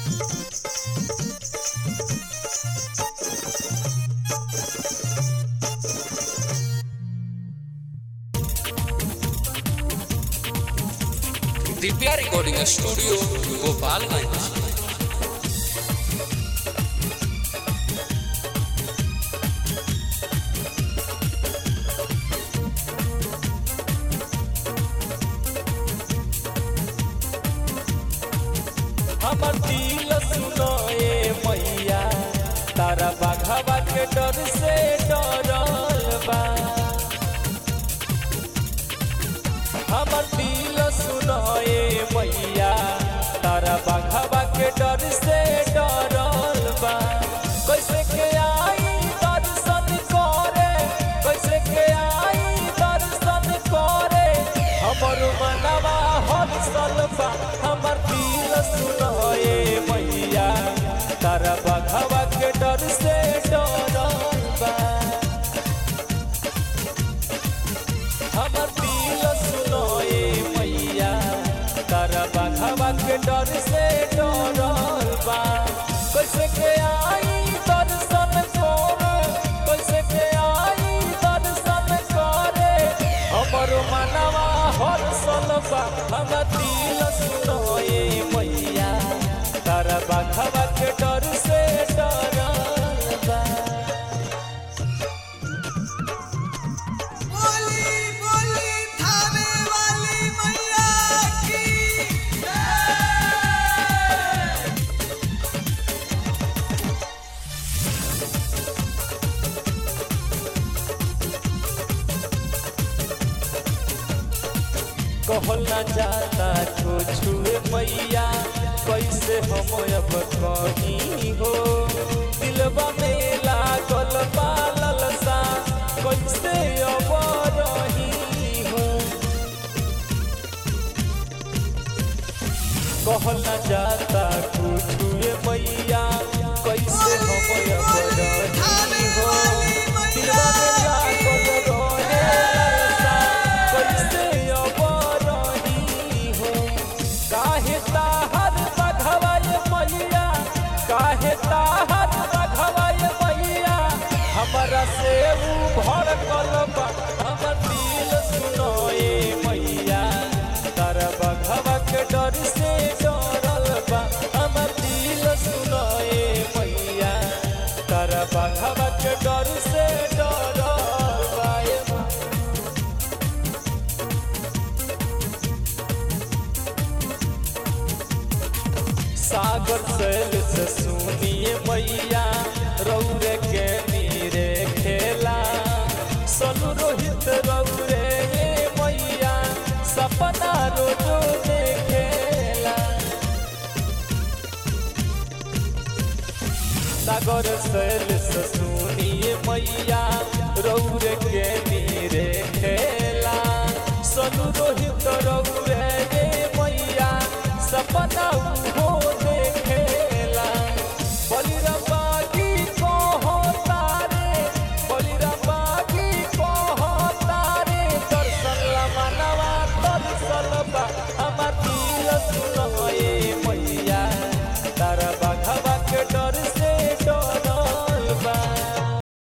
Divya recording studio Gopalganj. हमर दिल सुनो ए मैया तारा बाघवा के डर से डरल बा। हमर दिल सुनो ए मैया तारा बाघवा के डर से डरल बा। कैसे के आई दर्शन करे, कैसे के आई दर्शन करे, हमर मनवा हसल बा। हमर दिल सुनो ए मैया तारा बाघवा के डर से डरल बा। हमर दिल सुनो ए मैया तारा बाघवा के डर से डरल बा। कैसे के आई दर्शन करे, कैसे के आई दर्शन करे, हमर मनवा हसल बा। हमर दिल सुनो ए मैया तारा बाघवा के डर से डरल बा। बोली बोली थावे वाली मैया की कहल न जाता कुछ मैया कैसे हम अब कहीं हो। दिलवा में लागल बा ललसा कैसे अब रही हो। कहल न जाता कुछ मैया कैसे हम अब रही हो। दिलवा में लागल रहे ललसा कैसे अब रही हो। काहे ताहर बघवाय मैया, काहे ताहर बघवाय मैया, हमरा से ऊ भड़कल बा। हमर दिल सुनो ए मैया तारा बघवा के डर से डरल बा। हमर दिल सुनो ए मैया तारा बघवा के डर से डरल बा। सागर सैल से सुनिए मैया रौरे के नीरे खेला। सोनू रोहित रौरे ये मैया सपना रोजो देखेला। सागर सैल से सुनिए मैया रौरे के नीरे खेला। सोनू रोहित रौरे